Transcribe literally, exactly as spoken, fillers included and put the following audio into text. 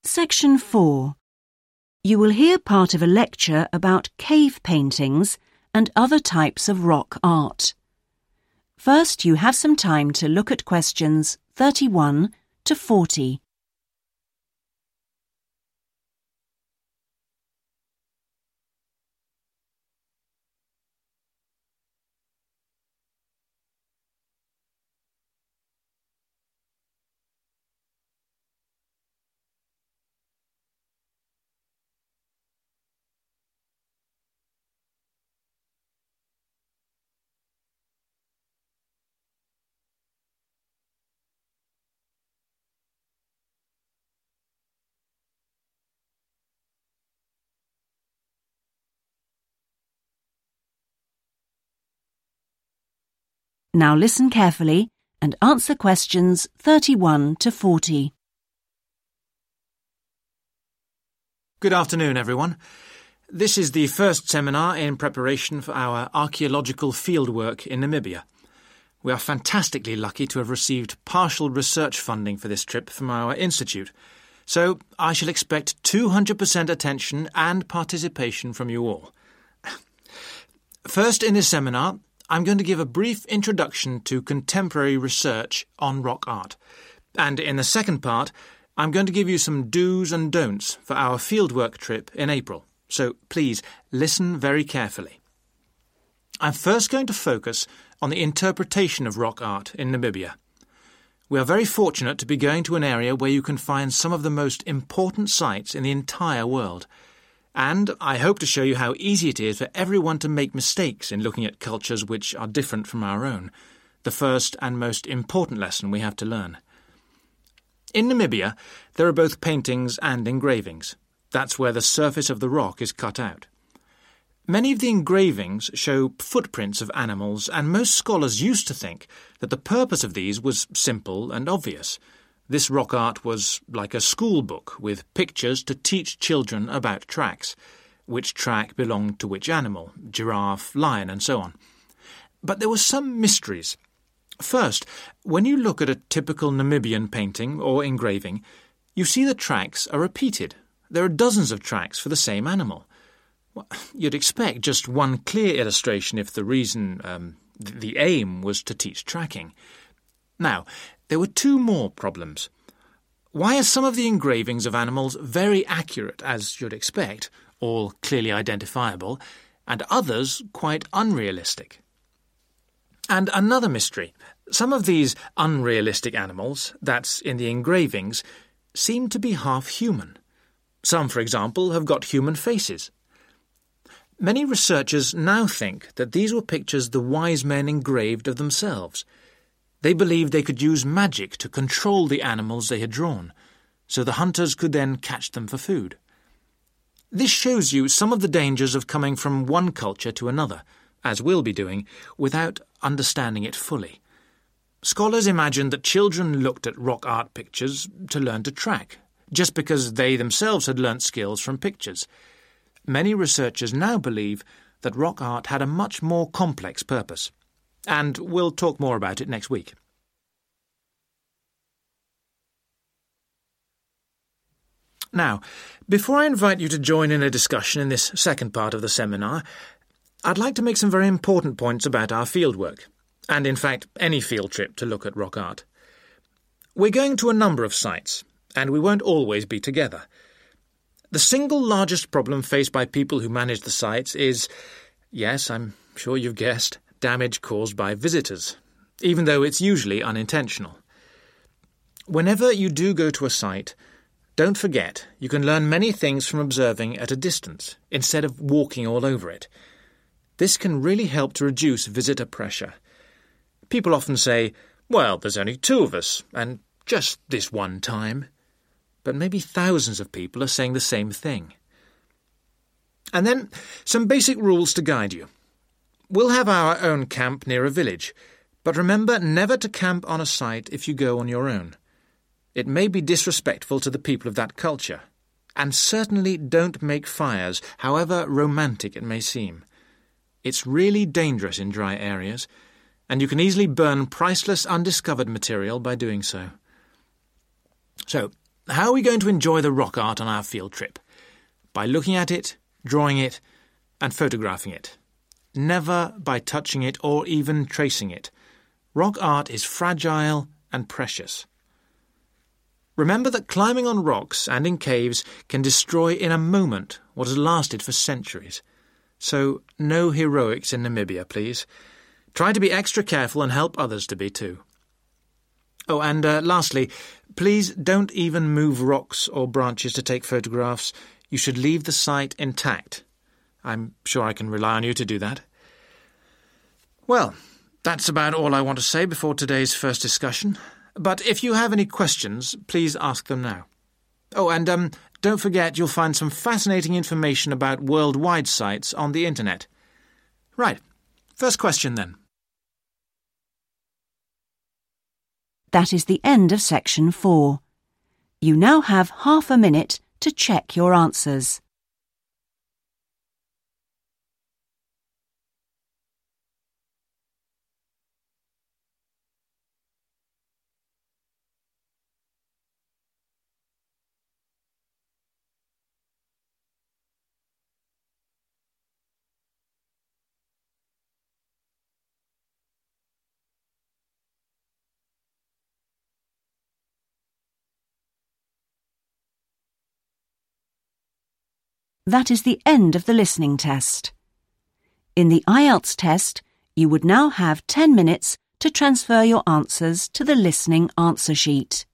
Section four. You will hear part of a lecture about cave paintings and other types of rock art. First, you have some time to look at questions thirty-one to forty. Now listen carefully and answer questions thirty-one to forty. Good afternoon, everyone. This is the first seminar in preparation for our archaeological fieldwork in Namibia. We are fantastically lucky to have received partial research funding for this trip from our institute, so I shall expect two hundred percent attention and participation from you all. First in this seminar, I'm going to give a brief introduction to contemporary research on rock art. And in the second part, I'm going to give you some do's and don'ts for our fieldwork trip in April. So please listen very carefully. I'm first going to focus on the interpretation of rock art in Namibia. We are very fortunate to be going to an area where you can find some of the most important sites in the entire world. And I hope to show you how easy it is for everyone to make mistakes in looking at cultures which are different from our own, the first and most important lesson we have to learn. In Namibia, there are both paintings and engravings. That's where the surface of the rock is cut out. Many of the engravings show footprints of animals, and most scholars used to think that the purpose of these was simple and obvious. This rock art was like a school book with pictures to teach children about tracks, which track belonged to which animal, giraffe, lion, and so on. But there were some mysteries. First, when you look at a typical Namibian painting or engraving, you see the tracks are repeated. There are dozens of tracks for the same animal. Well, you'd expect just one clear illustration if the reason, um, the aim was to teach tracking. Now, there were two more problems. Why are some of the engravings of animals very accurate, as you'd expect, all clearly identifiable, and others quite unrealistic? And another mystery. Some of these unrealistic animals, that's in the engravings, seem to be half human. Some, for example, have got human faces. Many researchers now think that these were pictures the wise men engraved of themselves. They believed they could use magic to control the animals they had drawn, so the hunters could then catch them for food. This shows you some of the dangers of coming from one culture to another, as we'll be doing, without understanding it fully. Scholars imagined that children looked at rock art pictures to learn to track, just because they themselves had learnt skills from pictures. Many researchers now believe that rock art had a much more complex purpose. And we'll talk more about it next week. Now, before I invite you to join in a discussion in this second part of the seminar, I'd like to make some very important points about our fieldwork, and in fact any field trip to look at rock art. We're going to a number of sites, and we won't always be together. The single largest problem faced by people who manage the sites is, yes, I'm sure you've guessed, damage caused by visitors, even though it's usually unintentional. Whenever you do go to a site, don't forget you can learn many things from observing at a distance, instead of walking all over it. This can really help to reduce visitor pressure. People often say, well, there's only two of us, and just this one time. But maybe thousands of people are saying the same thing. And then, some basic rules to guide you. We'll have our own camp near a village, but remember never to camp on a site if you go on your own. It may be disrespectful to the people of that culture, and certainly don't make fires, however romantic it may seem. It's really dangerous in dry areas, and you can easily burn priceless undiscovered material by doing so. So, how are we going to enjoy the rock art on our field trip? By looking at it, drawing it, and photographing it. Never by touching it or even tracing it. Rock art is fragile and precious. Remember that climbing on rocks and in caves can destroy in a moment what has lasted for centuries. So no heroics in Namibia, please. Try to be extra careful and help others to be too. Oh, and uh, lastly, please don't even move rocks or branches to take photographs. You should leave the site intact. I'm sure I can rely on you to do that. Well, that's about all I want to say before today's first discussion. But if you have any questions, please ask them now. Oh, and um, don't forget you'll find some fascinating information about worldwide sites on the internet. Right, first question then. That is the end of section four. You now have half a minute to check your answers. That is the end of the listening test. In the I E L T S test, you would now have ten minutes to transfer your answers to the listening answer sheet.